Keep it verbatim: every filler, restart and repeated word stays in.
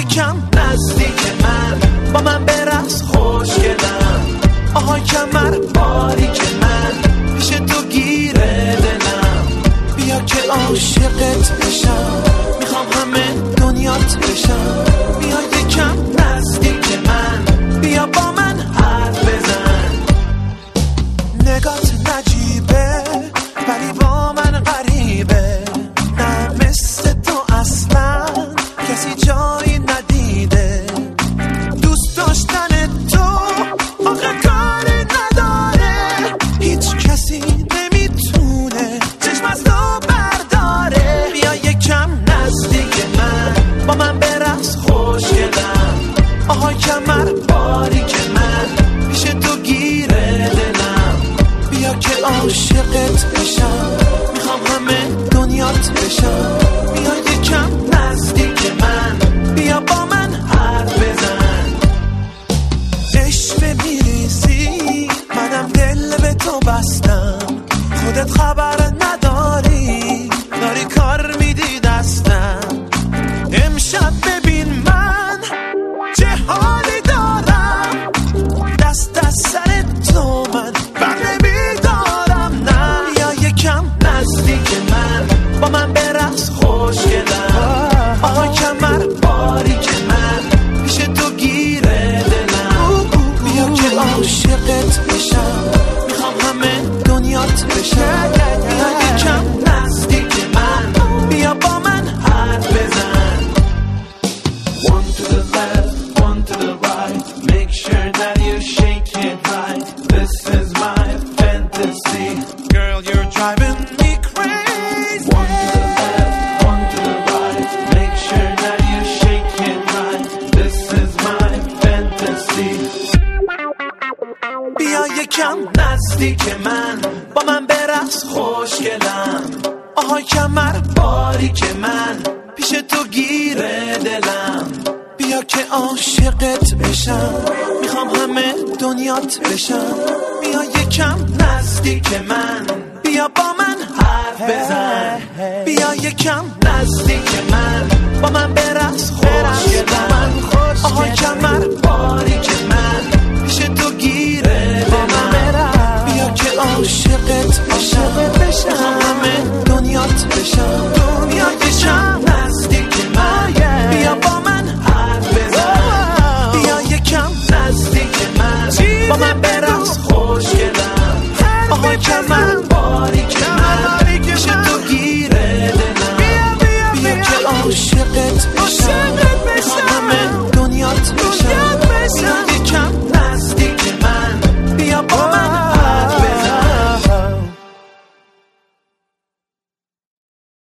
یکم نزدیک من، با من برقص خوشگلم. آهای کمر باریک من، پیش تو گیره دلم. بیا که عاشقت بشم، میخوام همه دنیات بشم. بیا یکم نزدیک من، بیا با من حرف بزن. نگات نجیبه ولی با من غریبه، نه مثل تو اصلا کسی جایی ندیده. دوست داشتن تو آخه کاری نداره، هیچ کسی نمیتونه چشم از تو برداره. بیا یکم نزدیک من، با من برقص خوشگلم. آهای کمر باریک من، پیش تو گیره دلم. بیا که عاشقت بشم، میخوام همه دنیات بشم. بیا یکم نزدیک من، بیا با من حرف بزن. عشق میریزی منم دل به تو بستم، خودت خبر نداری داری کار میدی دستم. امشب ببین من چه حالی دارم، دست از سر تو من بر نمیدارم. نه بیا یکم نزدیک من، با من برقص خوشگلم. آهای کمر باریک من، پیش تو گیره دلم. بیا که عاشقت بشم، میخوام همه دنیات بشم. بیا یکم نزدیک من، بیا با من حرف بزن. One to the left, one to the right, make sure that you shake it right. This is my fantasy, girl you're driving me crazy. One to the left, one to the right, make sure that you shake it right. This is my fantasy. بیا یکم نزدیک من، با من برقص خوشگلم. آهای کمر باریک من، پیش تو گیره دلم. بیا که عاشقت بشم، میخوام همه دنیات بشم. بیا یکم نزدیک من، بیا با من حرف بزن. بیا یکم نزدیک من، با من برقص خوشگلم. آهای کمر باریک من، پیش تو گیره دلم. بیا که عاشقت بشم، میخوام همه دنیات بشم. دنیا یکم نزدیک من، بیا با من حرف بزن. بیا یکم نزدیک من، با من برقص خوشگلم. آهای کمر باریک من، پیش تو گیره دلم. بیا که عاشقت بشم.